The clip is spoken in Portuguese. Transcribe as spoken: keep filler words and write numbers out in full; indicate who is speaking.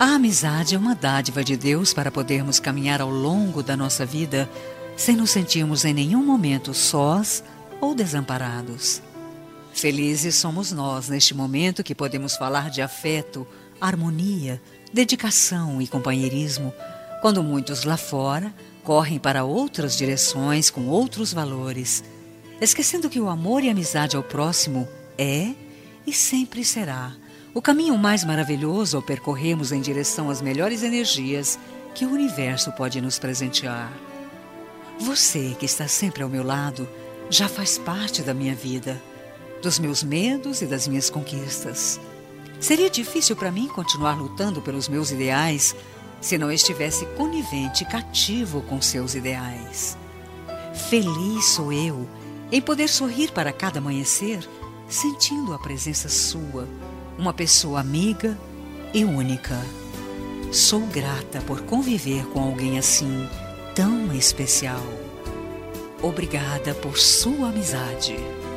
Speaker 1: A amizade é uma dádiva de Deus para podermos caminhar ao longo da nossa vida sem nos sentirmos em nenhum momento sós ou desamparados. Felizes somos nós neste momento que podemos falar de afeto, harmonia, dedicação e companheirismo, quando muitos lá fora correm para outras direções com outros valores, esquecendo que o amor e a amizade ao próximo é e sempre será o caminho mais maravilhoso ao percorrermos em direção às melhores energias que o universo pode nos presentear. Você que está sempre ao meu lado já faz parte da minha vida, dos meus medos e das minhas conquistas. Seria difícil para mim continuar lutando pelos meus ideais se não estivesse conivente e cativo com seus ideais. Feliz sou eu em poder sorrir para cada amanhecer, sentindo a presença sua, uma pessoa amiga e única. Sou grata por conviver com alguém assim, tão especial. Obrigada por sua amizade.